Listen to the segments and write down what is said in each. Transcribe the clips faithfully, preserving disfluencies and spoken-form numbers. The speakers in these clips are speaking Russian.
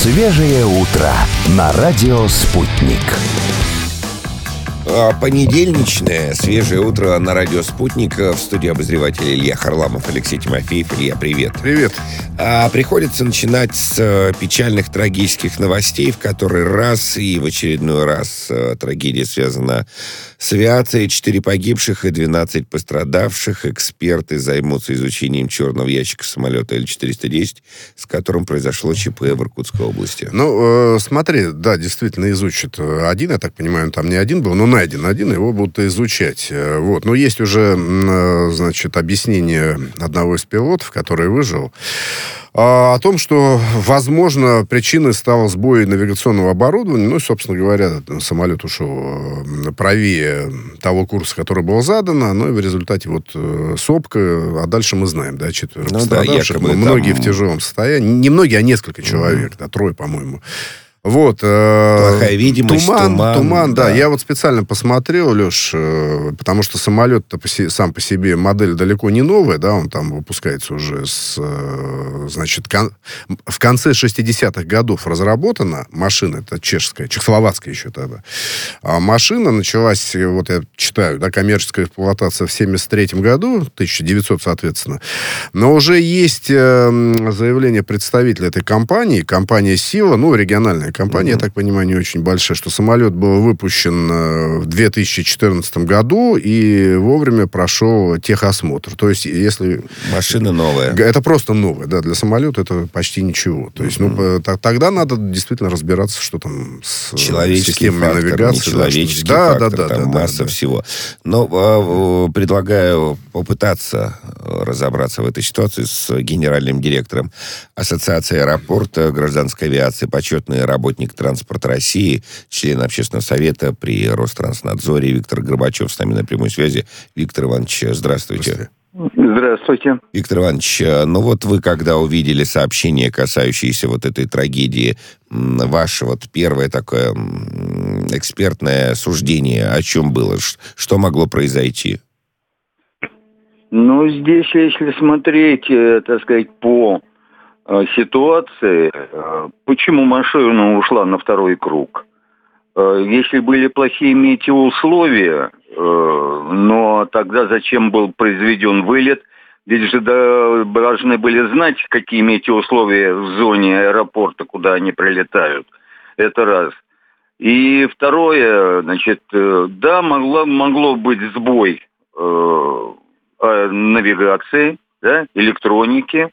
Свежее утро на радио «Спутник». Понедельничное свежее утро на радио «Спутник». В студии обозреватель Илья Харламов, Алексей Тимофеев. Илья, привет. Привет. А, приходится начинать с печальных трагических новостей. В который раз и в очередной раз трагедия связана с авиацией. Четыре погибших и двенадцать пострадавших. Эксперты займутся изучением черного ящика самолета Эл четыреста десять, с которым произошло ЧП в Иркутской области. Ну, э, смотри, да, действительно изучат один, я так понимаю, он там не один был, но найден один, его будут изучать. Вот. Но есть уже, значит, объяснение одного из пилотов, который выжил, о том, что, возможно, причиной стал сбой навигационного оборудования. Ну, и, собственно говоря, самолет ушел правее того курса, который был задан, ну, и в результате вот сопка, а дальше мы знаем, да, четверо ну, пострадавших, да, многие там... в тяжелом состоянии. Не многие, а несколько человек, mm-hmm. да, трое, по-моему. Вот. Плохая видимость, туман. Туман, туман да. да. Я вот специально посмотрел, Леш, потому что самолет-то сам по себе модель далеко не новая, да, он там выпускается уже с, значит, кон... в конце шестидесятых годов разработана машина, это чешская, чехословацкая еще тогда. А машина началась, вот я читаю, да, коммерческая эксплуатация в семьдесят третьем году, тысяча девятьсот, соответственно. Но уже есть заявление представителя этой компании, компания «Сила», ну, региональная компания, mm-hmm. я так понимаю, не очень большая, что самолет был выпущен в две тысячи четырнадцатом году и вовремя прошел техосмотр. То есть, если... Машина новая. Это просто новая, да, для самолета это почти ничего. То есть, mm-hmm. ну, тогда надо действительно разбираться, что там с системой навигации. Человеческий да, фактор, да, да, там да, масса да, всего. Но предлагаю попытаться разобраться в этой ситуации с генеральным директором Ассоциации аэропорта гражданской авиации, почетный работник транспорта России, член общественного совета при Ространснадзоре Виктор Горбачев с нами на прямой связи. Виктор Иванович, здравствуйте. Здравствуйте. Виктор Иванович, ну вот вы, когда увидели сообщение, касающееся вот этой трагедии, ваше вот первое такое экспертное суждение о чем было? Что могло произойти? Ну, здесь, если смотреть, так сказать, по ситуации, почему машина ушла на второй круг? Если были плохие метеоусловия, но тогда зачем был произведен вылет? Ведь же должны были знать, какие метеоусловия в зоне аэропорта, куда они прилетают. Это раз. И второе, значит, да, могло, могло быть сбой э, навигации, да, электроники.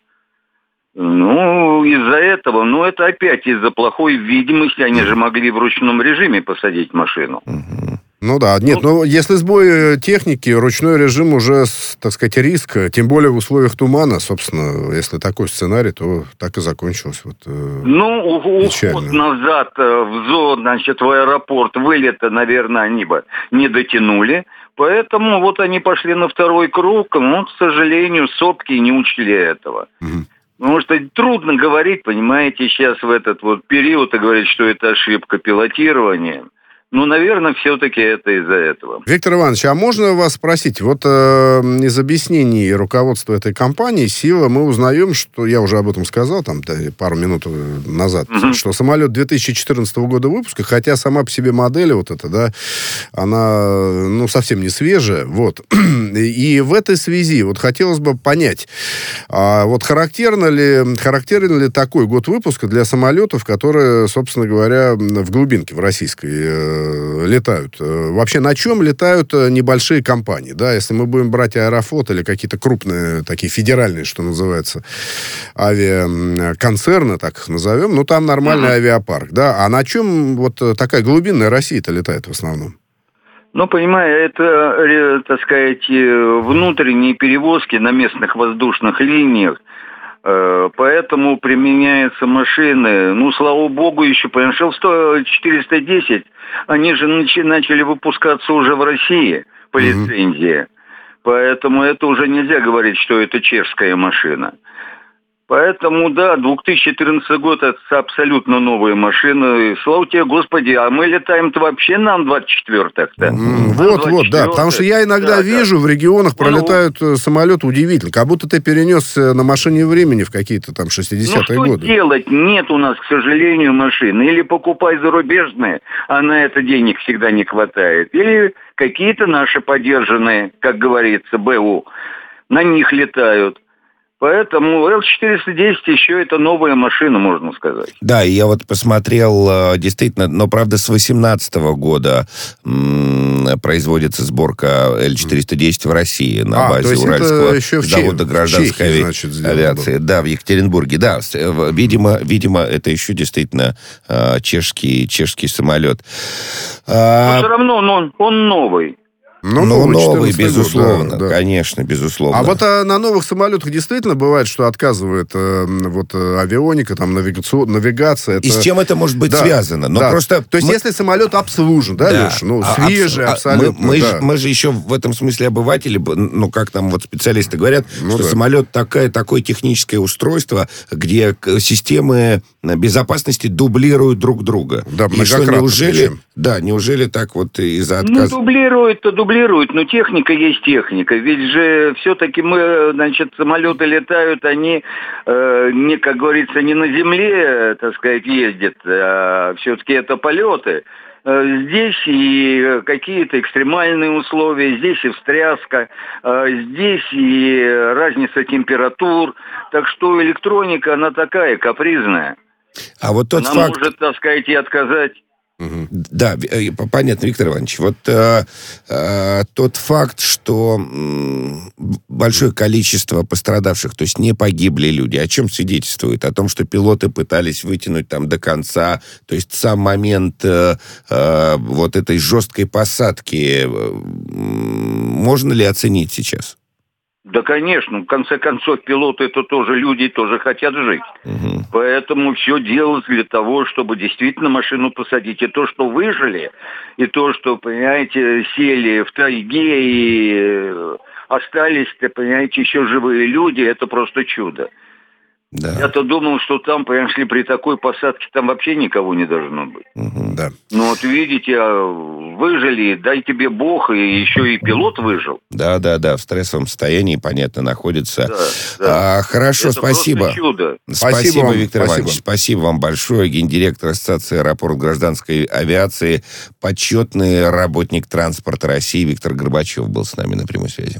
Ну, из-за этого, ну, это опять из-за плохой видимости, они же могли в ручном режиме посадить машину. Ну да, нет, ну, ну если сбой техники, ручной режим уже, так сказать, риск, тем более в условиях тумана, собственно, если такой сценарий, то так и закончилось. Вот, ну, печально. Уход назад в зону, значит, в аэропорт, вылета, наверное, они бы не дотянули, поэтому вот они пошли на второй круг, но, к сожалению, сопки не учли этого. Угу. Потому что трудно говорить, понимаете, сейчас в этот вот период и говорить, что это ошибка пилотирования. Ну, наверное, все-таки это из-за этого. Виктор Иванович, а можно вас спросить? Вот э, из объяснений руководства этой компании «Сила» мы узнаем, что, я уже об этом сказал там да, пару минут назад, угу. что самолет две тысячи четырнадцатого года выпуска, хотя сама по себе модель вот эта, да, она, ну, совсем не свежая, вот. И в этой связи вот хотелось бы понять, а вот характерно ли, характерен ли такой год выпуска для самолетов, которые, собственно говоря, в глубинке, в российской э, летают. Вообще, на чем летают небольшие компании, да, если мы будем брать Аэрофлот или какие-то крупные, такие федеральные, что называется, авиаконцерны, так их назовем, ну, там нормальный uh-huh. авиапарк, да, а на чем вот такая глубинная Россия-то летает в основном? Ну, понимаю, это, так сказать, внутренние перевозки на местных воздушных линиях, поэтому применяются машины, ну, слава богу, еще, понимаешь, Эл четыреста десять, они же начали выпускаться уже в России по mm-hmm. лицензии, поэтому это уже нельзя говорить, что это чешская машина. Поэтому, да, две тысячи четырнадцатый год – это абсолютно новые машины. Слава тебе, Господи, а мы летаем-то вообще нам двадцать четвёртых-то. Вот, вот, да. Потому что я иногда да, вижу, да. в регионах Ну, пролетают самолеты удивительно. Как будто ты перенес на машине времени в какие-то там шестидесятые ну, что годы. делать? Нет у нас, к сожалению, машин. Или покупай зарубежные, а на это денег всегда не хватает. Или какие-то наши подержанные, как говорится, БУ, на них летают. Поэтому эл четыреста десять еще это новая машина, можно сказать. Да, и я вот посмотрел, действительно, но, правда, с восемнадцатого года м- производится сборка эл четыреста десять в России на а, базе Уральского еще в завода гражданской Чехии, значит, авиации. Да, в Екатеринбурге. Да, видимо, видимо, это еще действительно чешский, чешский самолет. Но а... все равно он, он новый. Ну, ну, новый, новый, безусловно, год, да, да. конечно, безусловно. А вот а, на новых самолетах действительно бывает, что отказывает э, вот авионика, там, навигацион, навигация. Это... И с чем это может быть да, связано? Но да. просто То есть, мы... если самолет обслужен, да, да. Леша? Ну, а, свежий, абс... абсолютно, мы, мы, да. же, мы же еще в этом смысле обыватели, ну, как там вот специалисты говорят, ну, что да. самолет такое, такое техническое устройство, где системы безопасности дублируют друг друга. Да, и что, неужели... причем. Да, неужели так вот из-за Ну, отказа... дублирует-то дублирует, но техника есть техника. Ведь же все-таки мы, значит, самолеты летают, они, э, не, как говорится, не на земле, так сказать, ездят, а все-таки это полеты. Здесь и какие-то экстремальные условия, здесь и встряска, здесь и разница температур. Так что электроника, она такая капризная. А вот тот она факт... может, так сказать, и отказать. Угу. Да, понятно, Виктор Иванович. Вот э, э, тот факт, что э, большое количество пострадавших, то есть не погибли люди, о чем свидетельствует? О том, что пилоты пытались вытянуть там до конца, то есть сам момент э, э, вот этой жесткой посадки, э, можно ли оценить сейчас? Да, конечно. В конце концов, пилоты это тоже люди, тоже хотят жить. Угу. Поэтому все делалось для того, чтобы действительно машину посадить. И то, что выжили, и то, что, понимаете, сели в тайге и остались, понимаете, еще живые люди, это просто чудо. Да. Я-то думал, что там, понимаешь ли, при такой посадке там вообще никого не должно быть. Угу. Да. Ну вот видите, выжили, дай тебе Бог, и еще и пилот выжил. Да, да, да, в стрессовом состоянии, понятно, находится. Да, да. А, хорошо, это спасибо. Чудо. Спасибо, спасибо вам, Виктор спасибо. Иванович. Спасибо вам большое. Гендиректор Ассоциации аэропорт гражданской авиации, почетный работник транспорта России Виктор Горбачев был с нами на прямой связи.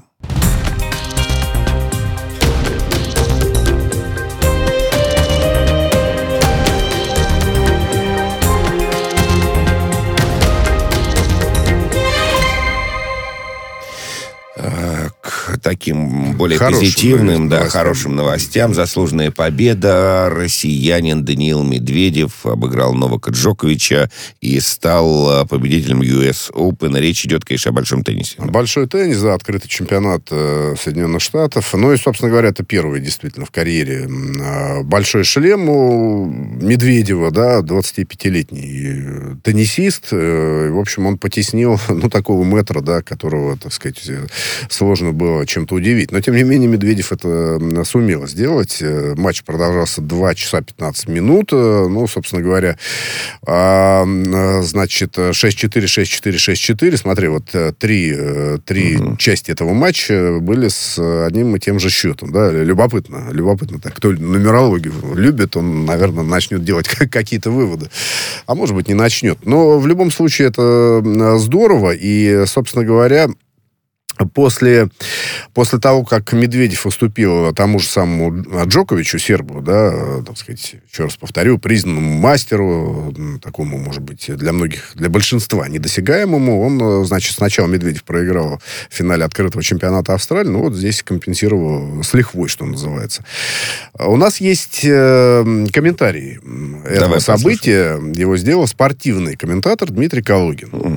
К таким более Хорошим, позитивным, да, новостям. хорошим новостям. Заслуженная победа. Россиянин Даниил Медведев обыграл Новака Джоковича и стал победителем ю эс Open. Речь идет, конечно, о большом теннисе. Большой теннис, да, открытый чемпионат э, Соединенных Штатов. Ну и, собственно говоря, это первый действительно в карьере э, большой шлем у Медведева, да, двадцатипятилетний теннисист. Э, в общем, он потеснил, ну, такого мэтра, да, которого, так сказать, сложно было чем-то удивить. Но, тем не менее, Медведев это сумел сделать. Матч продолжался два часа пятнадцать минут. Ну, собственно говоря, э, значит, шесть-четыре, шесть-четыре, шесть-четыре. Смотри, вот три, три угу. части этого матча были с одним и тем же счетом. Да? Любопытно. Любопытно. Так, кто нумерологию любит, он, наверное, начнет делать какие-то выводы. А может быть, не начнет. Но в любом случае это здорово. И, собственно говоря, После, после того, как Медведев уступил тому же самому Джоковичу, сербу, да, так сказать, еще раз повторю, признанному мастеру, такому, может быть, для многих, для большинства недосягаемому, он, значит, сначала Медведев проиграл в финале открытого чемпионата Австралии, ну вот здесь компенсировал с лихвой, что называется. У нас есть э, комментарий этого Давай события. Послушаем. Его сделал спортивный комментатор Дмитрий Калугин. Mm.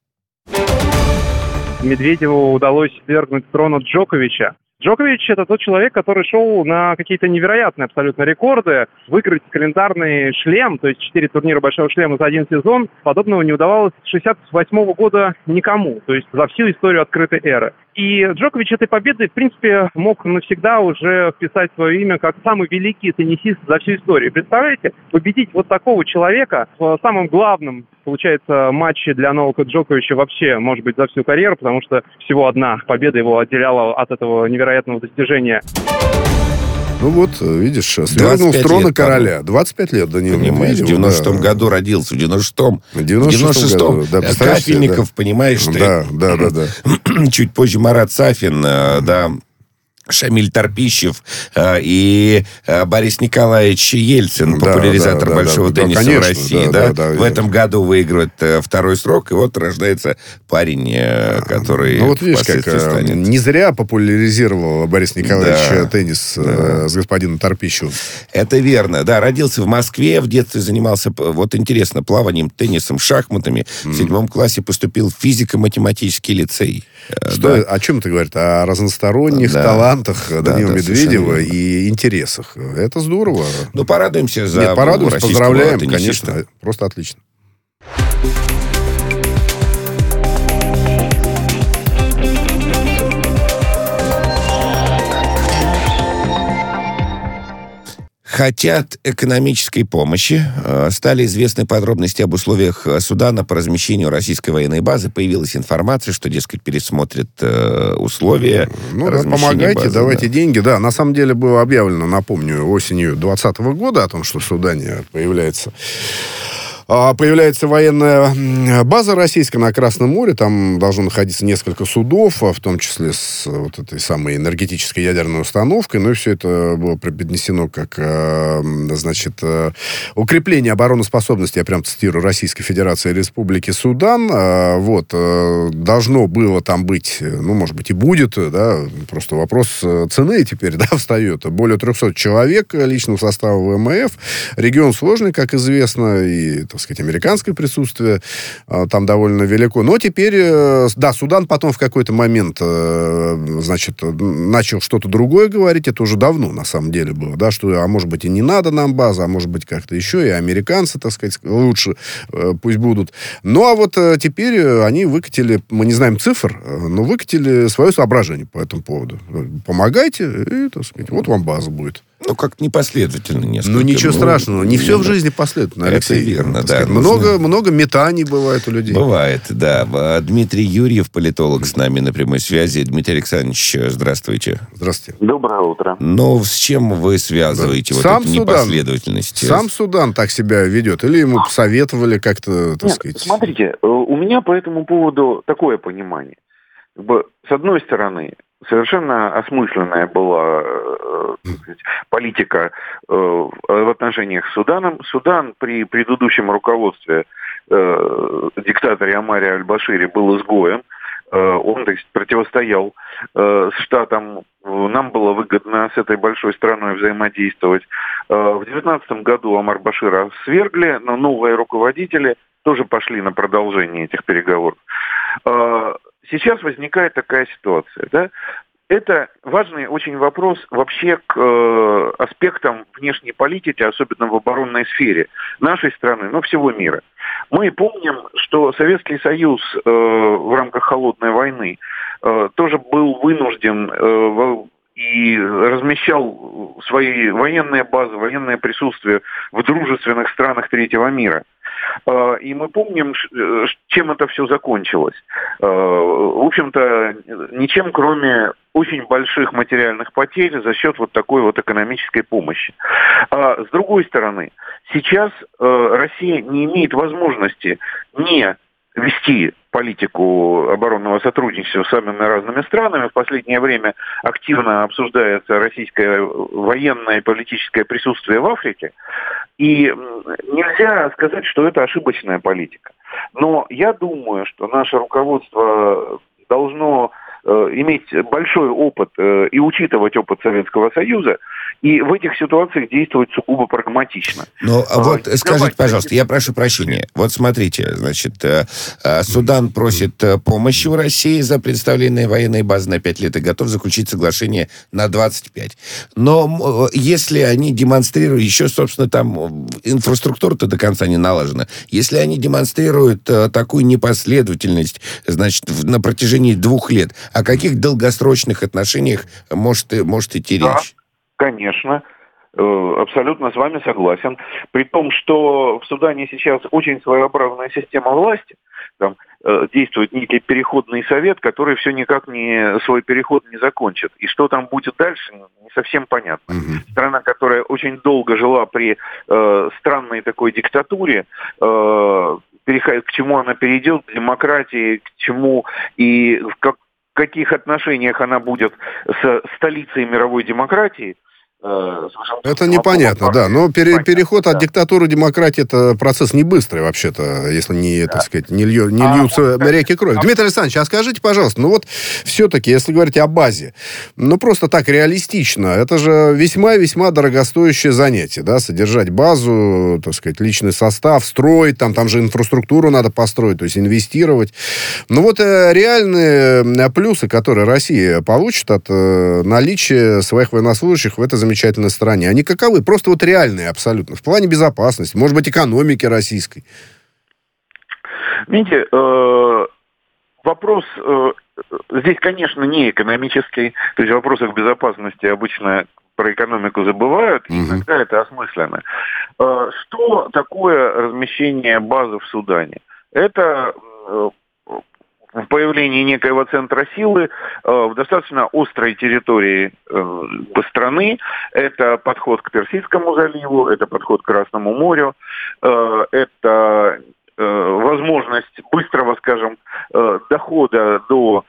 Медведеву удалось свергнуть с трона Джоковича. Джокович – это тот человек, который шел на какие-то невероятные абсолютно рекорды. Выиграть календарный шлем, то есть четыре турнира большого шлема за один сезон, подобного не удавалось с шестьдесят восьмого года никому, то есть за всю историю открытой эры. И Джокович этой победой, в принципе, мог навсегда уже вписать свое имя как самый великий теннисист за всю историю. Представляете, победить вот такого человека в самом главном, получается, матче для Новака Джоковича вообще, может быть, за всю карьеру, потому что всего одна победа его отделяла от этого невероятного достижения. Ну вот, видишь, свергнул с трона короля. двадцать пять лет Даниил Понимаешь, Медведев. в девяносто шестом да. году родился, в девяносто шестом. В девяносто шестом году, да, Кафельников, да. понимаешь, да, да, да, да. чуть позже Марат Сафин, да, Шамиль Торпищев э, и э, Борис Николаевич Ельцин, Да, популяризатор да, да, большого да, тенниса конечно, в России. да, Да, да, да, в да. этом году выигрывает э, второй срок, и вот рождается парень, э, который Ну вот видишь, как впоследствии станет. не зря популяризировал Борис Николаевич Да, теннис да. э, с господином Торпищевым. Это верно, да. Родился в Москве, в детстве занимался, вот интересно, плаванием, теннисом, шахматами. В седьмом классе поступил в физико-математический лицей. Э, Что, да. о чем это говорит? О разносторонних Да. талантах Да, Даниила да, Медведева совершенно и интересах. Это здорово. Ну, порадуемся за Нет, порадуемся, российского поздравляем, теннисиста. конечно. Просто отлично. Хотят экономической помощи. Э, Стали известны подробности об условиях э, Судана по размещению российской военной базы. Появилась информация, что, дескать, пересмотрят э, условия Ну, да, размещения помогайте, базы, давайте да. деньги. Да, на самом деле было объявлено, напомню, осенью двадцатого года о том, что в Судане появляется а, появляется военная база российская на Красном море. Там должно находиться несколько судов, в том числе с вот этой самой энергетической ядерной установкой. Ну и все это было преподнесено как, значит, укрепление обороноспособности, я прям цитирую, Российской Федерации и Республики Судан. Вот. Должно было там быть, ну, может быть, и будет, да, просто вопрос цены теперь, да, встает. Более трехсот человек личного состава ВМФ. Регион сложный, как известно, и, так сказать, американское присутствие а, там довольно велико. Но теперь, э, да, Судан потом в какой-то момент, э, значит, начал что-то другое говорить. Это уже давно, на самом деле, было, да, что, а может быть, и не надо нам база, а может быть, как-то еще, и американцы, так сказать, лучше э, пусть будут. Ну, а вот э, теперь они выкатили, мы не знаем цифр, э, но выкатили свое соображение по этому поводу. Помогайте, и, так сказать, вот вам база будет. Ну, как-то непоследовательно несколько. Ну, ничего Ну, страшного. Не все в да. жизни последовательно, Это Алексей. верно, Так да. сказать. Нужно- Много, много метаний бывает у людей. Бывает, да. А Дмитрий Юрьев, политолог, с нами на прямой связи. Дмитрий Александрович, здравствуйте. Здравствуйте. Доброе утро. Ну, с чем вы связываете вот Сам эту Судан. непоследовательность? Сам Судан так себя ведет? Или ему посоветовали как-то, так Нет, сказать... смотрите, э, у меня по этому поводу такое понимание. Как бы, с одной стороны, совершенно осмысленная была э, так сказать, политика э, в отношениях с Суданом. Судан при предыдущем руководстве э, диктатора Омаре аль-Башире был изгоем. Э, он, так сказать, противостоял э, с Штатом. Нам было выгодно с этой большой страной взаимодействовать. Э, в девятнадцатом году Омар Башира свергли, но новые руководители тоже пошли на продолжение этих переговоров. Э, Сейчас возникает такая ситуация, да? Это важный очень вопрос вообще к э, аспектам внешней политики, особенно в оборонной сфере нашей страны, но всего мира. Мы помним, что Советский Союз э, в рамках холодной войны э, тоже был вынужден э, и размещал свои военные базы, военное присутствие в дружественных странах третьего мира. И мы помним, чем это все закончилось. В общем-то, ничем, кроме очень больших материальных потерь за счет вот такой вот экономической помощи. С другой стороны, сейчас Россия не имеет возможности не вести политику оборонного сотрудничества с самыми разными странами. В последнее время активно обсуждается российское военное и политическое присутствие в Африке. И нельзя сказать, что это ошибочная политика. Но я думаю, что наше руководство должно э, иметь большой опыт э, и учитывать опыт Советского Союза, и в этих ситуациях действовать сугубо прагматично. Ну, а вот А, скажите, давайте. пожалуйста, я прошу прощения. Вот смотрите, значит, э, э, Судан просит э, помощи у России за представленные военные базы на пять лет и готов заключить соглашение на двадцать пять. Но м, э, если они демонстрируют, еще, собственно, там э, инфраструктура-то до конца не налажена, если они демонстрируют э, такую непоследовательность, значит, в- на протяжении двух лет, о каких каких долгосрочных отношениях может, может идти Да, речь? конечно. Абсолютно с вами согласен. При том, что в Судане сейчас очень своеобразная система власти. Там э, действует некий переходный совет, который все никак не свой переход не закончит. И что там будет дальше, не совсем понятно. Mm-hmm. Страна, которая очень долго жила при э, странной такой диктатуре, э, переходит, к чему она перейдет, к демократии, к чему и в как, каких отношениях она будет с столицей мировой демократии. Это непонятно, да. Но пере, переход от диктатуры к демократии — это процесс не быстрый, вообще-то, если не, да. так сказать, не, лью, не а, льются а, реки крови. А, Дмитрий Александрович, а скажите, пожалуйста, ну вот все-таки, если говорить о базе, ну просто так реалистично, это же весьма-весьма дорогостоящее занятие, да, содержать базу, так сказать, личный состав, строить, там, там же инфраструктуру надо построить, то есть инвестировать. Ну вот э, реальные плюсы, которые Россия получит от э, наличия своих военнослужащих в этой замечательной замечательной стране. Они каковы? Просто вот реальные абсолютно. В плане безопасности, может быть, экономики российской. Видите, э, вопрос э, здесь, конечно, не экономический. То есть в вопросах безопасности обычно про экономику забывают, и иногда это осмысленно. Э, что такое размещение базы в Судане? Это э, в появлении некоего центра силы э, в достаточно острой территории э, страны. Это подход к Персидскому заливу, это подход к Красному морю, э, это э, возможность быстрого, скажем, э, дохода до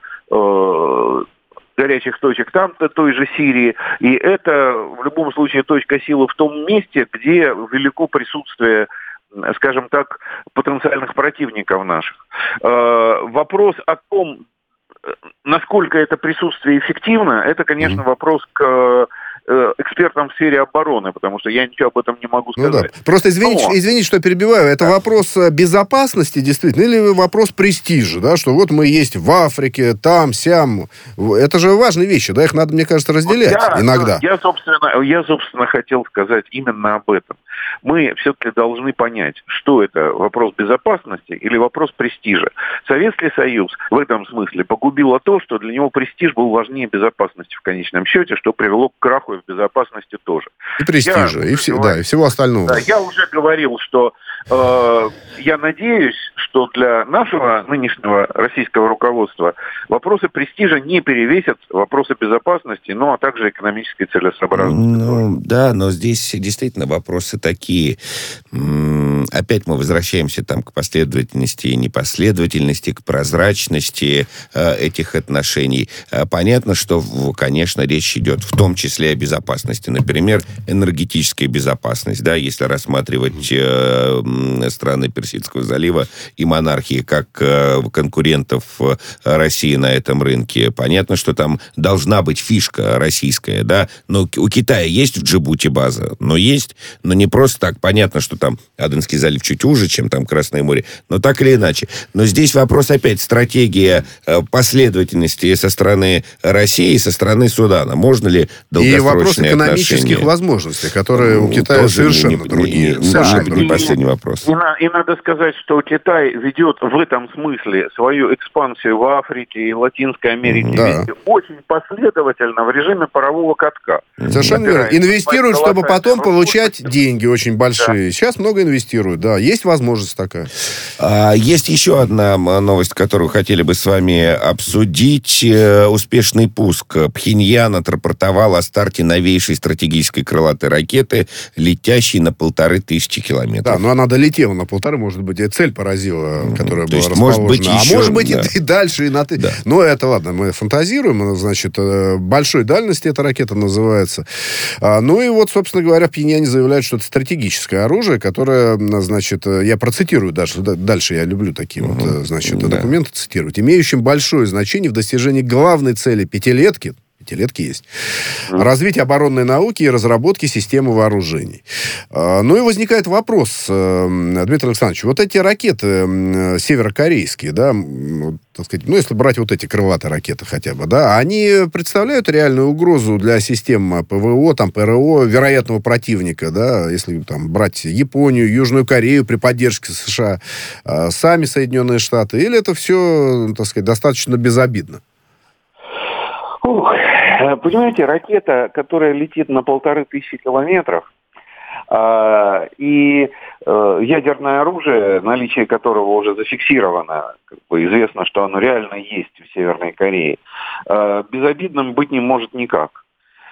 э, горячих точек там, той же Сирии. И это в любом случае точка силы в том месте, где велико присутствие, скажем так, потенциальных противников наших. Э, вопрос о том, насколько это присутствие эффективно, это, конечно, mm-hmm. вопрос к э, экспертам в сфере обороны, потому что я ничего об этом не могу сказать. Ну, да. Просто извините, Но... извините, что перебиваю. Это да. вопрос выбезопасности, действительно, или вопрос престижа, да, что вот мы есть в Африке, там, сям. Это же важные вещи, да, их надо, мне кажется, разделять я, иногда. Я, собственно, я, собственно, хотел сказать именно об этом. Мы все-таки должны понять, что это вопрос безопасности или вопрос престижа. Советский Союз в этом смысле погубило то, что для него престиж был важнее безопасности в конечном счете, что привело к краху и в безопасности тоже. И престижа, я и, все, говорил, да, и всего остального. Да, я уже говорил, что э, я надеюсь, что для нашего нынешнего российского руководства вопросы престижа не перевесят вопросы безопасности, ну, а также экономической целесообразности. Ну, да, но здесь действительно вопросы такие. Опять мы возвращаемся там к последовательности и непоследовательности, к прозрачности э, этих отношений. Э, понятно, что, конечно, речь идет в том числе о безопасности. Например, энергетическая безопасность, да, если рассматривать э, страны Персидского залива и монархии как э, конкурентов России на этом рынке. Понятно, что там должна быть фишка российская, да, но у Китая есть в Джибути база, но есть, но не просто так. Понятно, что там Аденский залив чуть уже, чем там Красное море, но так или иначе. Но здесь вопрос опять стратегия последовательности со стороны России и со стороны Судана. Можно ли долгосрочные отношения? И вопрос экономических отношения? возможностей, которые у Китая тоже совершенно не, другие. Не, совершенно не, не последний вопрос. И, и, и надо сказать, что Китай ведет в этом смысле свою экспансию в Африке и Латинской Америке да. очень последовательно в режиме парового катка. Совершенно верно. Инвестируют, чтобы потом получать деньги очень большие. Да. Сейчас много инвестируют, да. Есть возможность такая. А, есть еще одна новость, которую хотели бы с вами обсудить. Успешный пуск. Пхеньян отрапортовал о старте новейшей стратегической крылатой ракеты, летящей на полторы тысячи километров. Да, но она долетела на полторы, может быть, и цель поразила, mm-hmm. которая То была есть, расположена. Может быть, еще, а может быть, да. и, и дальше, и на ты. Да. Но это ладно, мы фантазируем. Значит, большой дальности эта ракета называется. А, ну и вот, собственно говоря, Пхеньян заявляет, что это стратегическое оружие, которое, значит, я процитирую дальше, дальше я люблю такие mm-hmm. вот, значит, да. документы цитировать, имеющим большое значение в достижении главной цели пятилетки, пятилетки есть, mm-hmm. развитие оборонной науки и разработки системы вооружений. Ну и возникает вопрос, Дмитрий Александрович, вот эти ракеты северокорейские, да, так сказать, ну, если брать вот эти крылатые ракеты хотя бы, да, они представляют реальную угрозу для систем ПВО, там, ПРО, вероятного противника, да, если там брать Японию, Южную Корею при поддержке США, сами Соединенные Штаты, или это все, так сказать, достаточно безобидно? Ух, понимаете, ракета, которая летит на полторы тысячи километров, э, и э, ядерное оружие, наличие которого уже зафиксировано, как бы известно, что оно реально есть в Северной Корее, э, безобидным быть не может никак.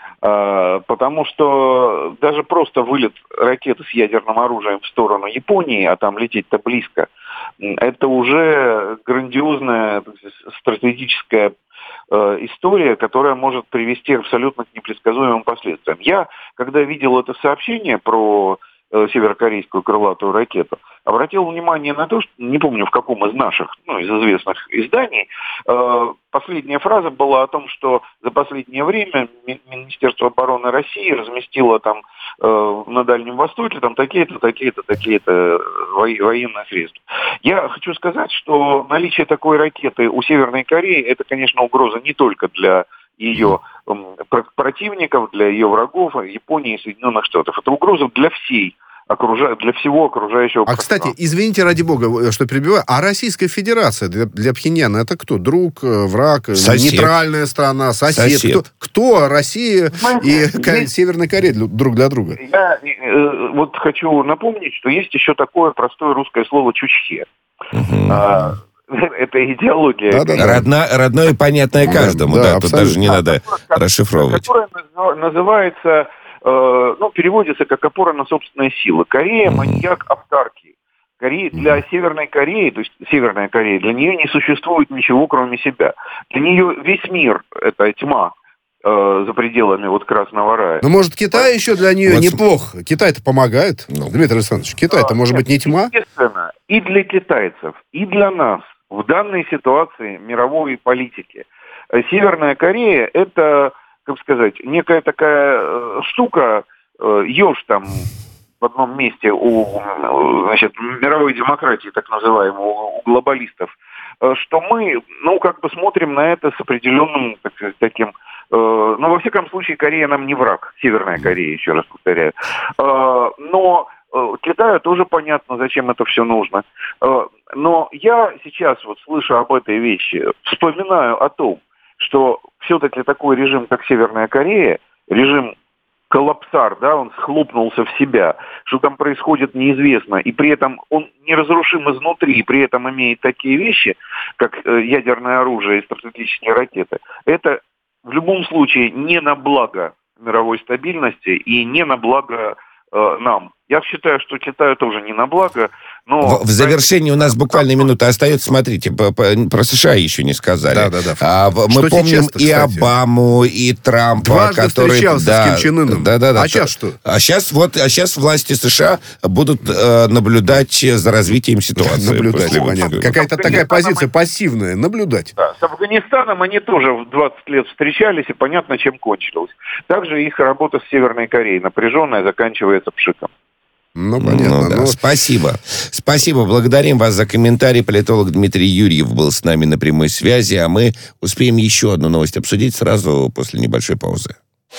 Э, потому что даже просто вылет ракеты с ядерным оружием в сторону Японии, а там лететь-то близко, это уже грандиозная, так сказать, стратегическая история, которая может привести абсолютно к непредсказуемым последствиям. Я, когда видел это сообщение про э, северокорейскую крылатую ракету, обратил внимание на то, что, не помню в каком из наших, ну, из известных изданий, э, последняя фраза была о том, что за последнее время Министерство обороны России разместило там э, на Дальнем Востоке там такие-то, такие-то, такие-то во- военные средства. Я хочу сказать, что наличие такой ракеты у Северной Кореи, это, конечно, угроза не только для ее э, противников, для ее врагов, Японии и Соединенных Штатов. Это угроза для всей окружа... для всего окружающего А, пространства. кстати, извините, ради бога, что перебиваю, а Российская Федерация для, для Пхеньяна это кто? Друг, враг, Сосед. Нейтральная страна, сосед? Сосед. Кто, кто Россия Знаете, и Ко- есть- Северная Корея для- друг для друга? Я э, вот хочу напомнить, что есть еще такое простое русское слово «чучхе». Мгм. А, это идеология. Да-да-да. Родна- родное и понятное Да, каждому, да, да, тут даже не абсолютно. надо расшифровывать. Которая наз- называется, э, ну, переводится как опора на собственные силы. Корея, Мгм. маньяк автаркии. Корея, для Северной Кореи, то есть Северная Корея, для нее не существует ничего, кроме себя. Для нее весь мир – это тьма э, за пределами вот Красного рая. Ну, может, Китай еще для нее Вот. неплохо? Китай-то помогает, Ну. Дмитрий Александрович. Китай-то, А, может нет, быть, не тьма? Естественно, и для китайцев, и для нас в данной ситуации мировой политики э, Северная Корея – это, как сказать, некая такая э, штука, э, еж там в одном месте у э, значит, мировой демократии, так называемой, у, у глобалистов, э, что мы, ну, как бы смотрим на это с определенным, так сказать, таким, э, ну, во всяком случае, Корея нам не враг, Северная Корея, еще раз повторяю. Э, но э, Китаю тоже понятно, зачем это все нужно. Э, но я сейчас, вот слыша об этой вещи, вспоминаю о том, что все-таки такой режим, как Северная Корея, режим коллапсар, да, он схлопнулся в себя, что там происходит неизвестно, и при этом он неразрушим изнутри, и при этом имеет такие вещи, как э, ядерное оружие и стратегические ракеты, это в любом случае не на благо мировой стабильности и не на благо э, нам. Я считаю, что Китаю тоже не на благо, но... В, в завершении у нас буквально минута остается. Смотрите, по- по- про США еще не сказали. Да-да-да. А, в- мы Что помним сейчас-то, и кстати? Обаму, и Трампа, Дважды которые... встречался с Ким Чен Ыном. Да, да, да. А сейчас что? А сейчас вот, а сейчас власти США будут э, наблюдать за развитием ситуации. Наблюдать, после вот- понятно. Какая-то такая позиция пассивная, наблюдать. Да, с Афганистаном они тоже в двадцать лет встречались, и понятно, чем кончилось. Также их работа с Северной Кореей напряженная заканчивается пшиком. Ну, понятно. Ну, да. Ну, Спасибо. Спасибо. Благодарим вас за комментарий. Политолог Дмитрий Юрьев был с нами на прямой связи, а мы успеем еще одну новость обсудить сразу после небольшой паузы.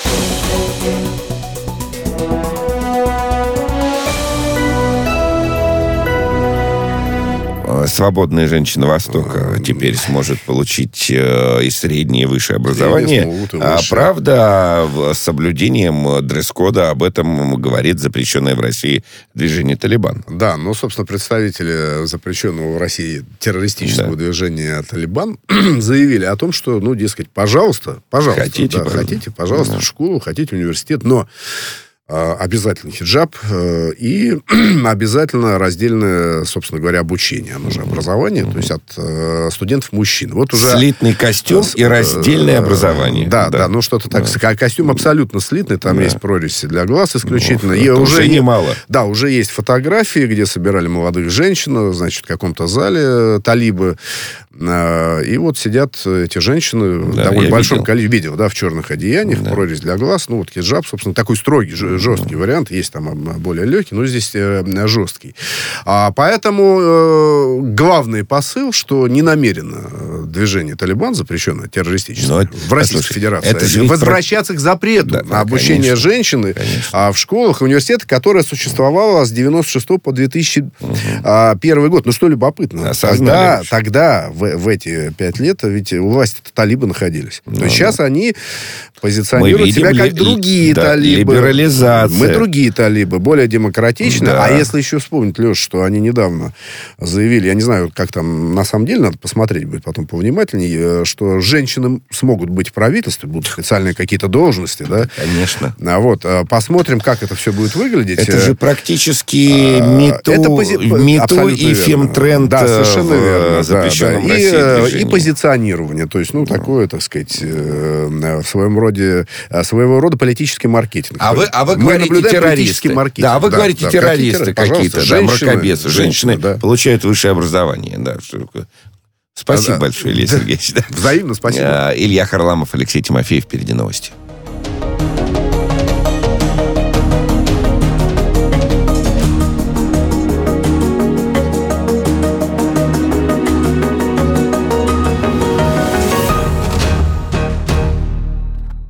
Свободная женщина Востока теперь сможет получить э, и среднее, и высшее образование. смогут, и А, высшее. правда, в- с соблюдением дресс-кода об этом говорит запрещенное в России движение «Талибан». да, ну, собственно, представители запрещенного в России террористического Да. движения «Талибан» заявили о том, что, ну, дескать, пожалуйста, пожалуйста, Хотите, да, пожалуйста. хотите, пожалуйста, Да. в школу, хотите в университет, но э, обязательно хиджаб э, и обязательно раздельное, собственно говоря, обучение, оно же образование, то есть от э, студентов мужчин. Вот уже... Слитный костюм и раздельное Э, образование. Да, да, ну что-то так. Да. Ко- Костюм абсолютно слитный, там Да. есть прорези для глаз исключительно. Ну, и это уже, уже е- немало. Да, уже есть фотографии, где собирали молодых женщин, значит, в каком-то зале талибы. Э, И вот сидят эти женщины в Да, довольно я большом видел. количестве видео, да, в черных одеяниях, Да. прорезь для глаз. Ну, вот хиджаб, собственно, такой строгий, ж- жесткий вариант. Есть там более легкий, но здесь жесткий. А, поэтому э, главный посыл, что не намерено движение «Талибан», запрещенное террористическое, в Российской Федерации, это возвращаться про... к запрету да, на да, обучение конечно, женщины конечно. в школах и университетах, которое существовало с девяносто шестого по две тысячи первый угу. год. Ну, что любопытно. Тогда, тогда в, в эти пять лет, ведь у власти талибы находились. Ну, То есть да. сейчас они позиционируют себя как ли, другие да, талибы. Либерализация. Мы другие талибы, более демократичны. Да. А если еще вспомнить, Леш, что они недавно заявили, я не знаю, как там на самом деле, надо посмотреть будет потом повнимательнее, что женщины смогут быть в правительстве, будут специальные какие-то должности, да? Конечно. А вот, посмотрим, как это все будет выглядеть. Это же практически МИТУ, пози... МИТУ и фемтренд да, совершенно верно. в запрещенном да, да. России и, и позиционирование, то есть, ну, такое, так сказать, в своем роде, своего рода политический маркетинг. А вы, а вы говорите террористы. Да, а вы да, говорите да, террористы какие-то, да, мракобесы. Женщины, женщины да. получают высшее образование. Да, что такое. Спасибо а, большое, Илья да. Сергеевич. Да. Взаимно спасибо. Илья Харламов, Алексей Тимофеев. Впереди новости.